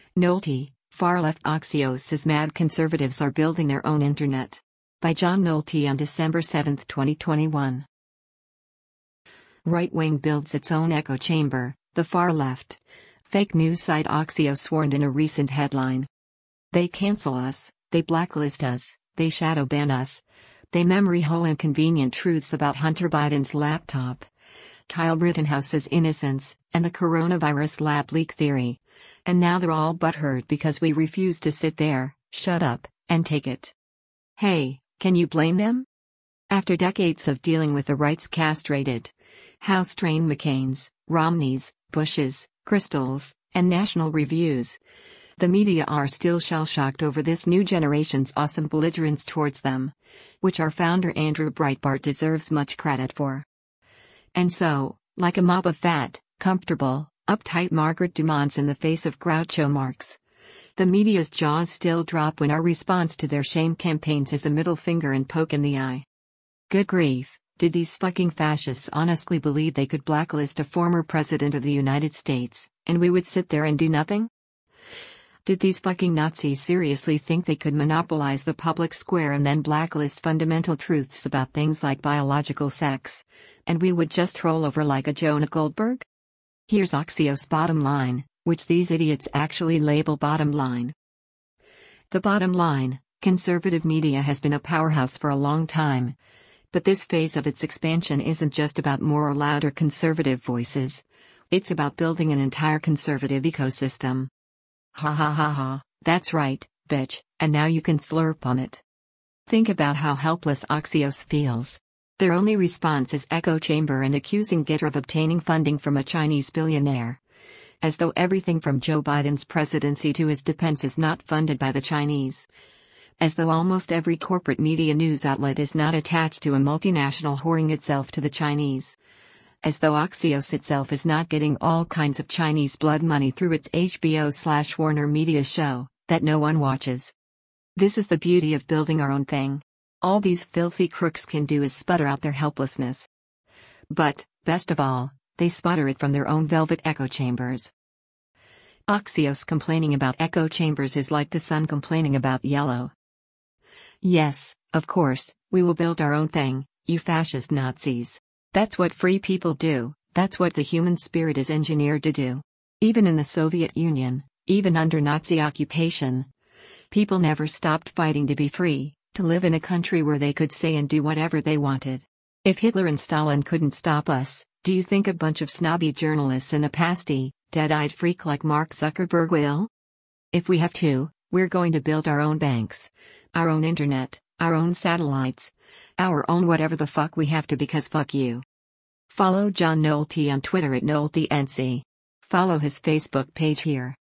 Nolte, far-left Axios says mad conservatives are building their own internet. By John Nolte on December 7, 2021. Right wing builds its own echo chamber, the far left. Fake news site Axios warned in a recent headline. They cancel us, they blacklist us, they shadow ban us. They memory hole inconvenient truths about Hunter Biden's laptop, Kyle Rittenhouse's innocence, and the coronavirus lab leak theory. And now they're all butthurt because we refuse to sit there, shut up, and take it. Hey, can you blame them? After decades of dealing with the right's castrated, House-trained McCains, Romneys, Bushes, Crystals, and National Reviews, the media are still shell-shocked over this new generation's awesome belligerence towards them, which our founder Andrew Breitbart deserves much credit for. And so, like a mob of fat, comfortable, uptight Margaret Dumonts in the face of Groucho Marx, the media's jaws still drop when our response to their shame campaigns is a middle finger and poke in the eye. Good grief, did these fucking fascists honestly believe they could blacklist a former president of the United States, and we would sit there and do nothing? Did these fucking Nazis seriously think they could monopolize the public square and then blacklist fundamental truths about things like biological sex, and we would just roll over like a Jonah Goldberg? Here's Axios' bottom line, which these idiots actually label bottom line. The bottom line: conservative media has been a powerhouse for a long time. But this phase of its expansion isn't just about more or louder conservative voices. It's about building an entire conservative ecosystem. Ha ha ha ha, that's right, bitch, and now you can slurp on it. Think about how helpless Axios feels. Their only response is echo chamber and accusing Getter of obtaining funding from a Chinese billionaire. As though everything from Joe Biden's presidency to his defense is not funded by the Chinese. As though almost every corporate media news outlet is not attached to a multinational whoring itself to the Chinese. As though Axios itself is not getting all kinds of Chinese blood money through its HBO/Warner Media show, that no one watches. This is the beauty of building our own thing. All these filthy crooks can do is sputter out their helplessness. But, best of all, they sputter it from their own velvet echo chambers. Axios complaining about echo chambers is like the sun complaining about yellow. Yes, of course, we will build our own thing, you fascist Nazis. That's what free people do, that's what the human spirit is engineered to do. Even in the Soviet Union, even under Nazi occupation, people never stopped fighting to be free, to live in a country where they could say and do whatever they wanted. If Hitler and Stalin couldn't stop us, do you think a bunch of snobby journalists and a pasty, dead-eyed freak like Mark Zuckerberg will? If we have to, we're going to build our own banks, our own internet, our own satellites, our own whatever the fuck we have to, because fuck you. Follow John Nolte on Twitter at NolteNC. Follow his Facebook page here.